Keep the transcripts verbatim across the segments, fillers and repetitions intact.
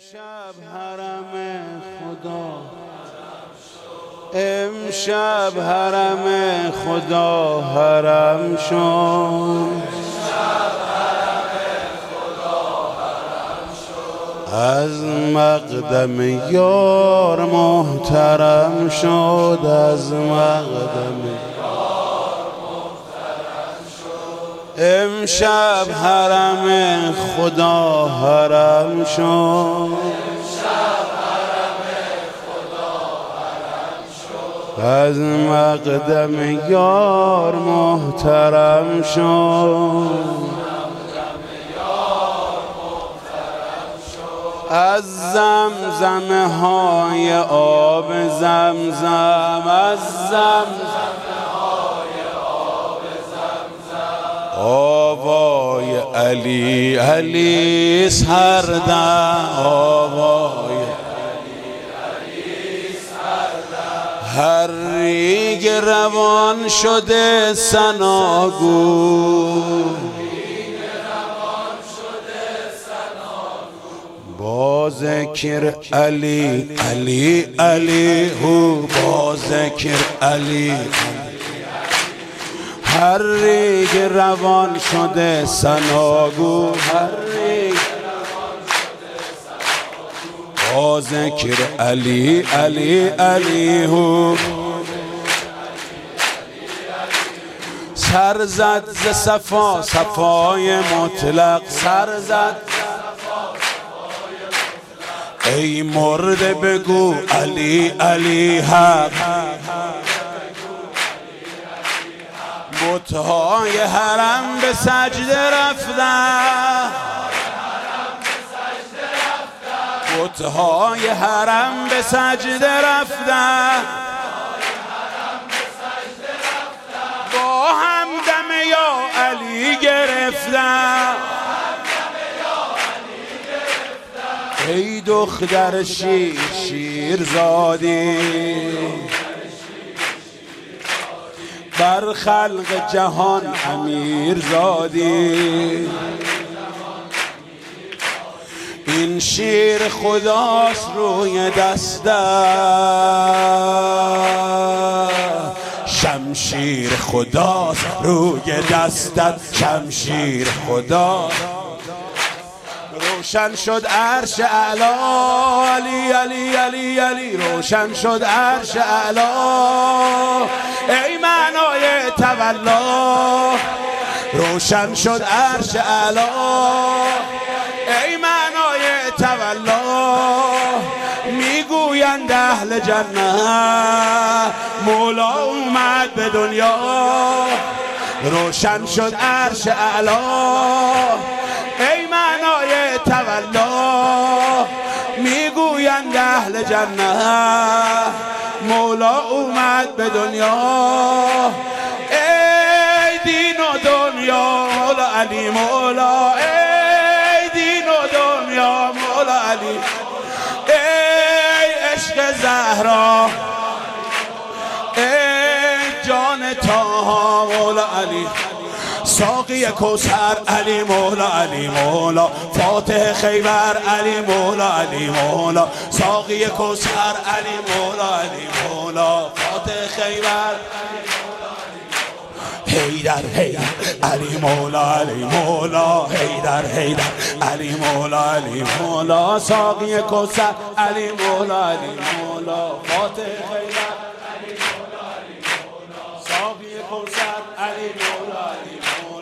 امشب حرم خدا امشب حرم خدا حرم شد از مقدم یار محترم شد از مقدم امشب حرم خدا حرم شد از مقدم یار محترم شد از زمزم های آب زمزم از زمزم آوای علی علی سردم آوای علی علی سردم هر ریگ روان شده ثناگو با ذکر علی علی علی هو با ذکر علی هر ریگ روان شده ثناگو هر ریگ با ذکر علی علی علی هو سر زد ز صفا صفای مطلق سر زد ای مرده بگو علی علی حق بت‌های حرم به سجده رفتن بت‌های حرم به سجده رفتن با همدم یا علی گرفتن ای دختر شیر شیر زادی بر خلق جهان امیر زادی این شیر خداست روی دسته شمشیر خداست روی دستت شمشیر خدا روشن شد عرش اعلی علی علی علی علی روشن شد عرش اعلی ای معنای تولا روشن شد عرش اعلی ای معنای تولا میگویند اهل جنت مولا اومد به دنیا روشن شد عرش اعلی ای معنای تولا میگویند اهل جنت مولا اومد به دنیا ای دین و دنیا مولا علی مولا ای دین و دنیا مولا علی ای عشق زهرا ای جان طه مولا علی ساقی کوثر علی مولا علی مولا فاتح خیبر علی مولا علی مولا ساقی کوثر علی مولا علی مولا فاتح خیبر حیدر حیدر علی مولا علی مولا حیدر حیدر علی مولا علی مولا ساقی کوثر علی مولا علی مولا فاتح خیبر علی مولا علی مولا ساقی کوثر علی مولا علی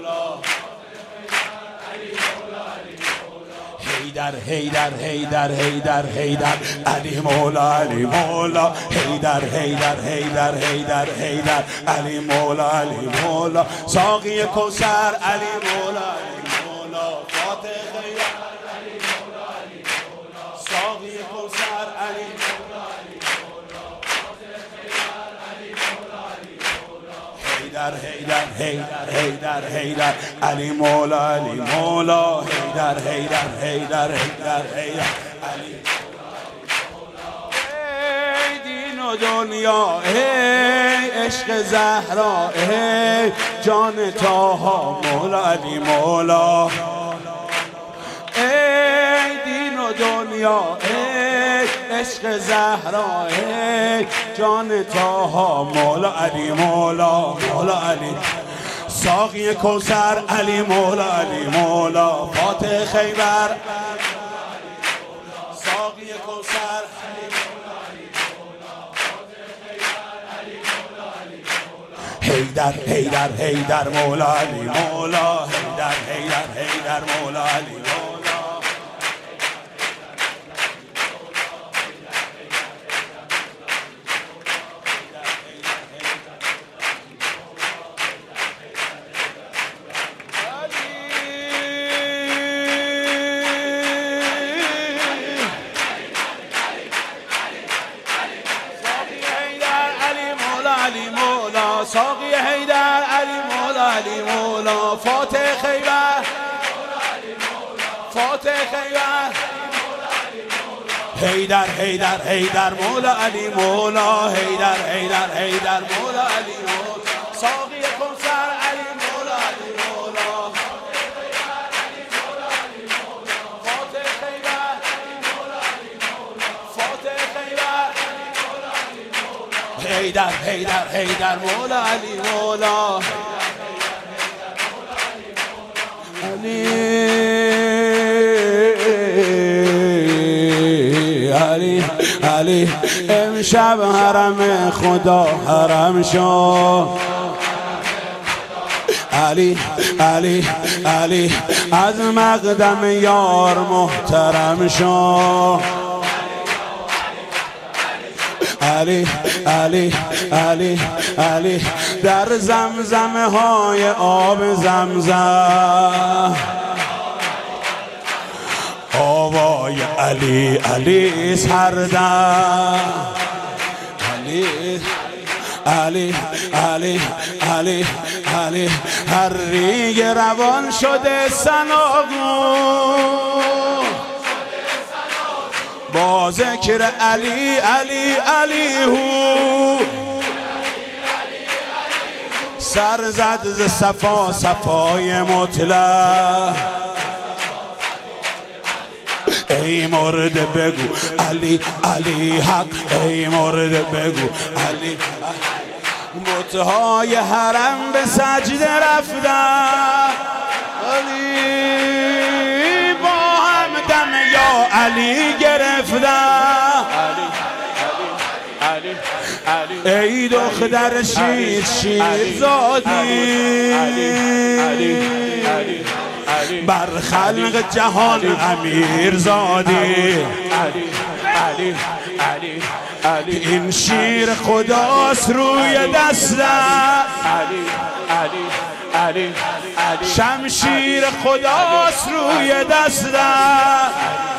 حیدر حیدر حیدر حیدر حیدر علی مولا علی مولا حیدر حیدر حیدر حیدر حیدر علی مولا علی مولا ساقی کوثر علی مولا علی مولا فاتح خیبر علی مولا علی مولا ساقی کوثر علی مولا علی مولا فاتح خیبر علی مولا علی مولا حیدر حیدر حیدر حیدر حیدر علی مولا علی مولا حیدر حیدر حیدر حیدر حیدر علی ای دین و دنیا ای عشق زهرا ای جان طه مولا علی مولا ای دین و دنیا ای عشق زهرا ای جان طه مولا علی مولا مولا علی ساقی کوثر علی مولا علی مولا فاتح خیبر ساقی کوثر حیدر حیدر حیدر مولا علی مولا حیدر حیدر حیدر مولا علی مولا ساقی حیدر علی مولا علی مولا فاتح خیبر فاتح خیبر حیدر حیدر حیدر مولا علی مولا حیدر حیدر حیدر مولا علی مولا ساقی کوثر علی مولا علی مولا فاتح خیبر فاتح خیبر حیدر حیدر حیدر مولا علی مولا علی علی علی امشب حرم خدا حرم شو علی علی علی از مقدم یار محترم شو علی علی علی علی در زمزمه های آب زمزم آوای علی علی سردم علی علی علی علی علی هر ریگ روان شده سناگو با ذکر علی علی علی هو سر زد ز صفا صفای مطلق ای مرد بگو علی علی حق ای مرد بگو علی بتهای حرم به سجده رفتن علی با هم دم یا علی گرفتن علی علی ای دختر شیر شیر زادی بر خلق جهان امیر زادی این شیر خداست روی دستم شمشیر خداست روی دستم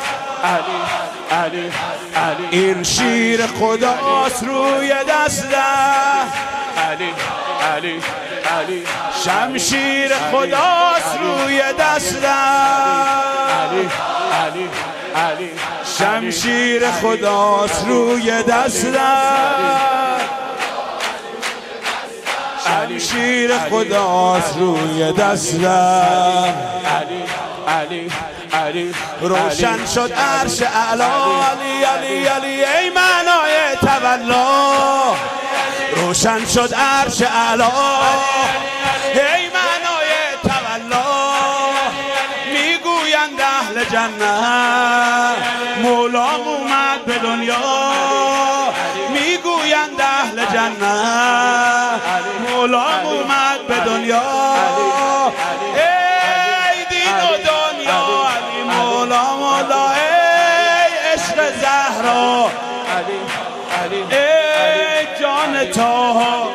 این شیر خداست روی دستم شمشیر خداست روی دستم شمشیر خداست روی دستم شمشیر خداست روی دستم روشن شد عرش اعلی علی علی علی ای معنای تولا روشن شد عرش اعلی ای معنای تولا میگویند اهل جنت مولام اومد به دنیا میگویند اهل جنت مولام اومد به دنیا ای دین و دنیا علی مولا مولا ای عشق زهرا ای جان طه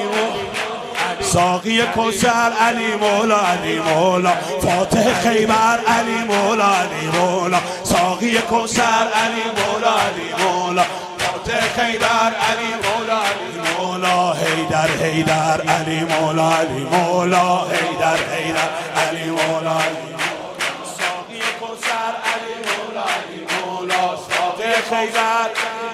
ساقی کوثر علی مولا علی مولا فاتح خیبر علی مولا علی مولا ساقی کوثر علی مولا علی مولا فاتح خیبر علی مولا علی مولا حیدر حیدر علی مولا علی مولا حیدر حیدر علی مولا علی ساقی کوثر علی مولا علی مولا فاتح خیبر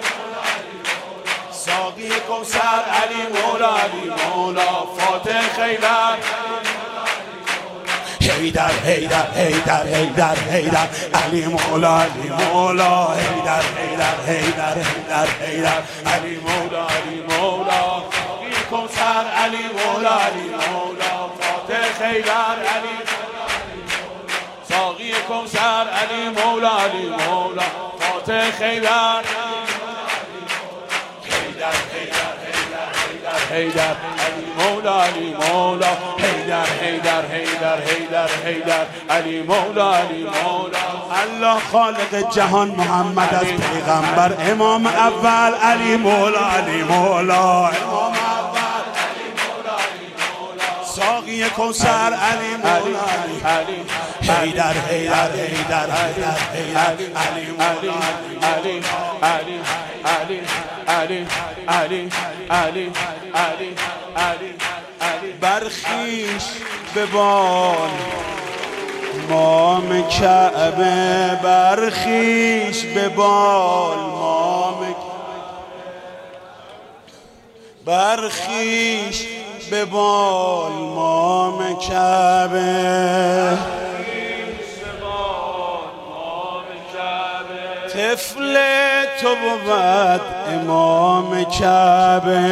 ساقی کوثر علی مولا علی مولا فاتح خیبر حیدر حیدر حیدر حیدر حیدر علی مولا علی مولا حیدر حیدر حیدر حیدر حیدر علی مولا علی مولا کوثر علی مولا علی مولا فاتح حیدر علی ساقی کوثر علی مولا علی مولا فاتح حیدر حیدر حیدر حیدر حیدر علی مولا علی مولا حیدر حیدر حیدر حیدر حیدر علی مولا علی مولا الله خالق جهان محمد از پیغمبر امام اول علی مولا علی مولا امام اول علی مولا علی مولا ساقی کوثر علی مولا علی حیدر حیدر حیدر حیدر حیدر علی مولا علی علی علی علی علی علی علی علی علی برخیش به بال مام کعبه برخیش به بال مام برخیش به بال مام کعبه طفل تو بود امام کعبه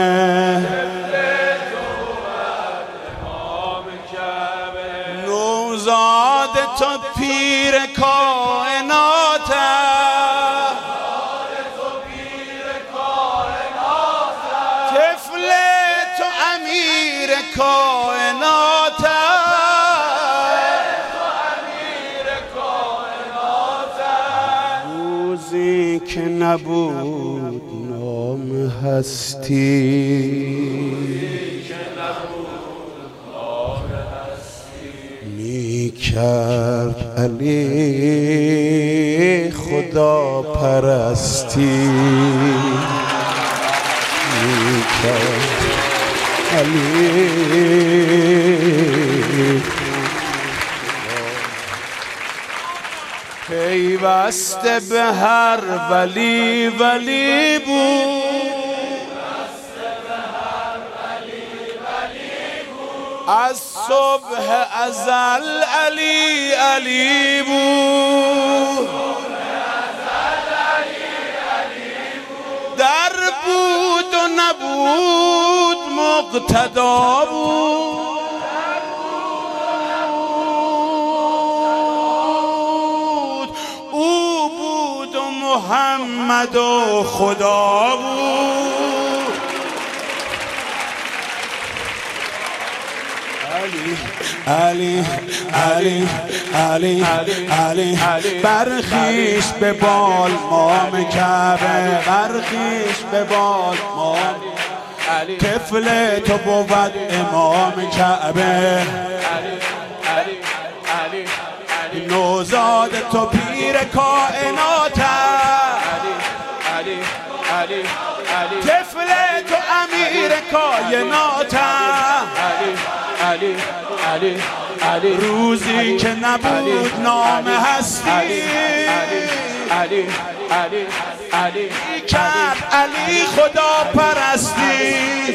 نوزاد تو پیر کائنات طفل تو امیر کائنات روزی که نبود نام هستی می کرد علی خدا پرستی می کرد علی پیوسته به هر ولی ولی بود از صبح ازل علی علی بود در بود و نبود مقتدا بود او بود و محمد و خدا بود علی علی علی علی برخیش به بال مام کعبه برخیش به بال مام طفل تو بود امام کعبه نوزاد تو پیر کائنات طفل تو امیر کائنات روزی که نبود نام هستی کرد علی خدا پرستی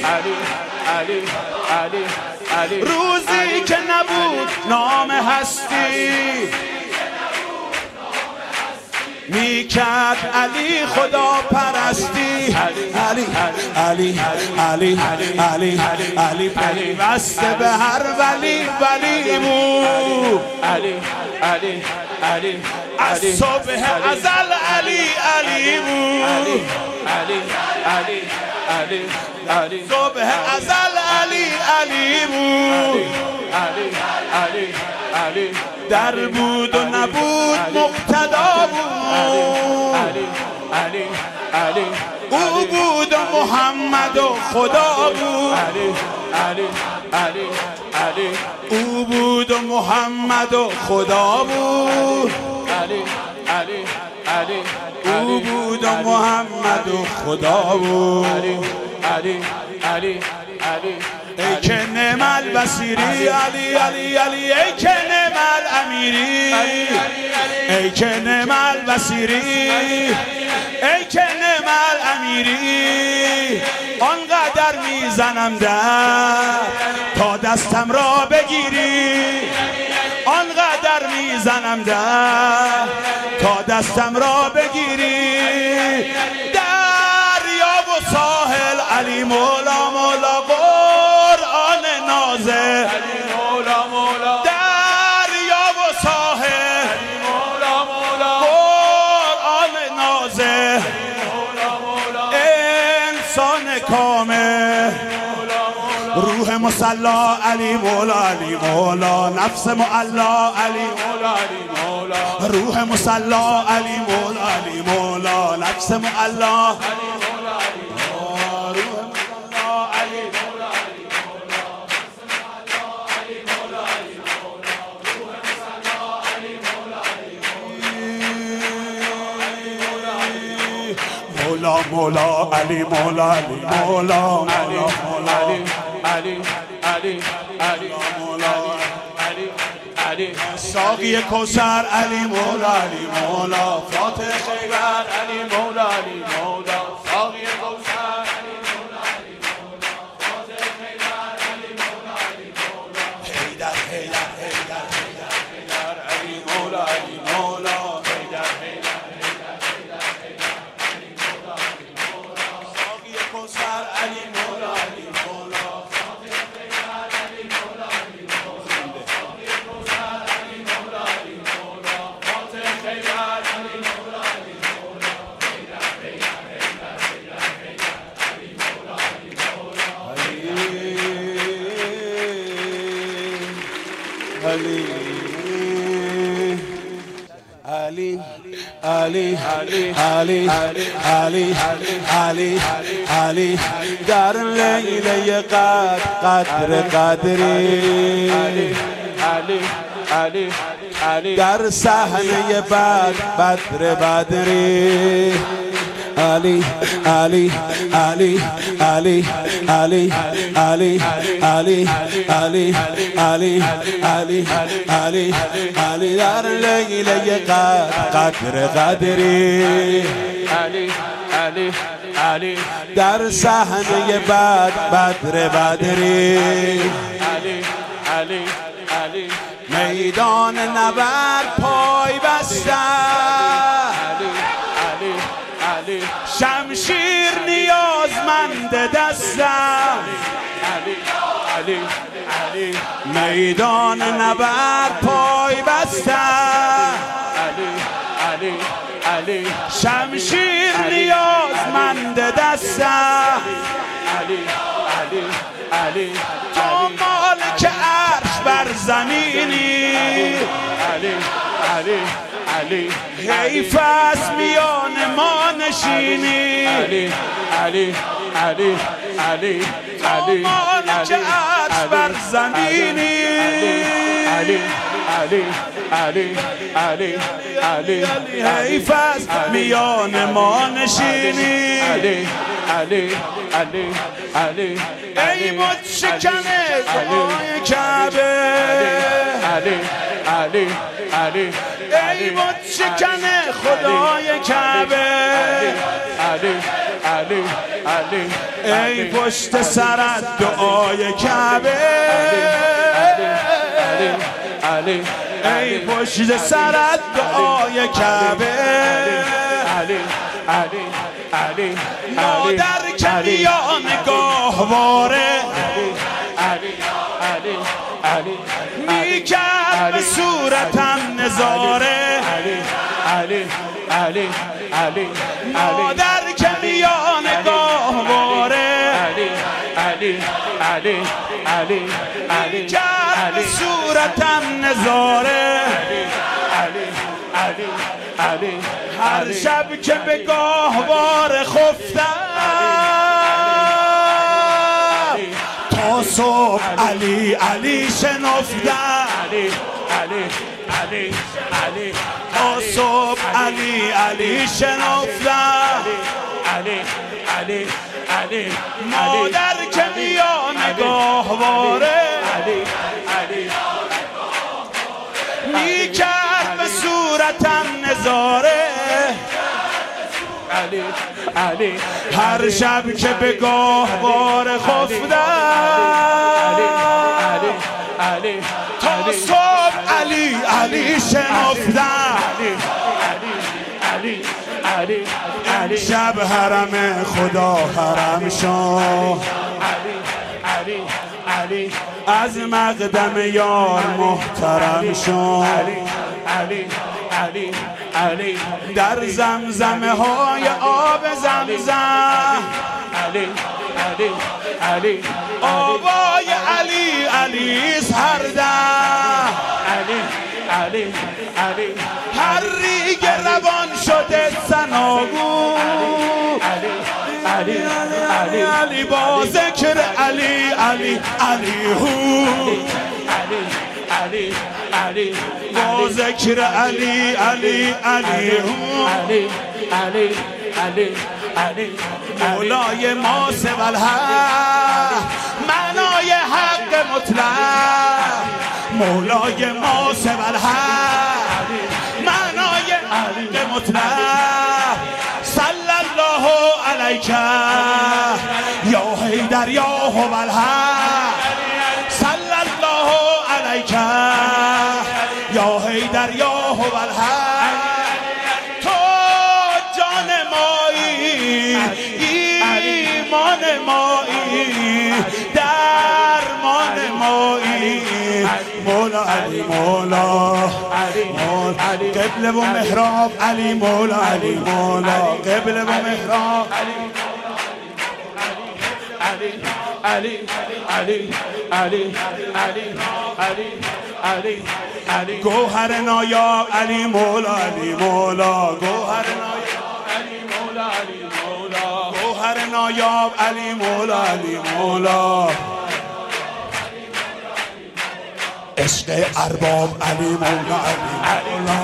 روزی که نبود نام هستی می کرد علی خدا پرستی علی علی علی علی علی پیوسته به هر ولی ولی بود علی علی علی از صبح ازل علی علی بود علی علی علی علی صبح ازل علی علی بود علی علی علی در بود و نبود مقتدا بود علی علی علی او بود و محمد و خدا بود علی علی علی علی او بود و محمد و خدا بود علی علی علی او بود و محمد و خدا بود علی علی علی علی ای که نعم البصیری علی علی علی ای که نعم الامیری ای که نعم البصیری ای که نعم الامیری آنقدر میزنم در تا دستم را بگیری میزنم در تا دستم را بگیری، دریا و ساحل علی مولا مولا قرآن نازل، دریا و ساحل قرآن نازل، انسان کامل روح مسلا علی مولا علی مولا، نفس معلا علی مولا علی مولا، روح مسلا علی مولا علی مولا، نفس معلا علی مولا علی مولا، روح مسلا علی مولا علی مولا، نفس معلا علی مولا علی مولا، روح مسلا علی مولا علی مولا، مولا مولا علی مولا علی مولا، مولا مولا علی علی علی مولا علی علی، ساقی کوثر علی مولا علی مولا، فاتح خیبر علی مولا علی مولا، ساقی کوثر علی مولا علی مولا، فاتح خیبر علی مولا علی مولا، حیدر حیدر حیدر حیدر حیدر علی مولا علی مولا، حیدر حیدر حیدر حیدر حیدر علی مولا علی مولا، ساقی کوثر علی مولا علی مولا، Ali, Ali, Ali, Ali, Ali, Ali, Ali, در لیله قدر قدر قدری، علی علی علی، در صحنه بدر بدر بدری، علی علی علی علی علی علی علی علی علی علی علی علی، در لیله قدر قدر قدری، علی علی علی، در صحنه بدر بدر بدری، علی علی علی، میدان نبرد پای بسته، شمشیر نیازمند دستم، علی علی، میدان نبرد پای بسته، علی علی علی، شمشیر نیازمند دستم، علی علی علی، تو مالک عرش بر زمینی، علی علی علی، حیف است میان ما نشینی، علی علی علی علی علی، مالک عرش بر زمینی، علی علی علی علی علی، حیف است میان ما نشینی، علی علی علی علی، ای بت شکن خدای کعبه، علی علی علی، ای بت شکن خدای کعبه، علی علی علی، ای پشت سرت دعای کعبه، علی علی، ای پشت سرت دعای کعبه، علی علی علی، مادر کمیان گاهواره، علی علی علی، میکرد به صورتم نظاره، علی علی علی علی، مادر کمیان گاهواره، علی علی علی علی علی، میکرد به صورتم نظاره، علی علی علی، هر شب که به گاهواره خفتم تا صبح علی علی شنفتم، علی علی علی علی، تا صبح علی علی شنفتم، علی علی علی، مادر که میان گاهواره، علی علی میکرد به صورتم نظاره، علی علی، هر شب که به گاهواره خفتم تا صبح ارباب علی علی شنفتن شب حرم خدا حرم شو از مقدم یار محترم شو در زمزمه های آب زمزم آبای علی علیس هر دم هر ریگ روان شده ثناگو علی با ذکر علی علی علی هو با ذکر علی علی علی هو مولای ما سوى الحق معنای حق مطلق مولای ما سوى الحق معنای حق مطلق صلی الله علیک یا حیدر یا هو الحق صلی الله علیک یا حیدر یا هو الحق تو جان مایی ایمان مایی درمان مایی مولا علی مولا قبله و محراب علی مولا علی مولا قبله و محراب علی علی علی علی علی علی علی گوهر نایاب علی مولا علی مولا گوهر نایاب علی مولا علی مولا گوهر نایاب علی مولا علی مولا عشق ارباب علی مولا علی مولا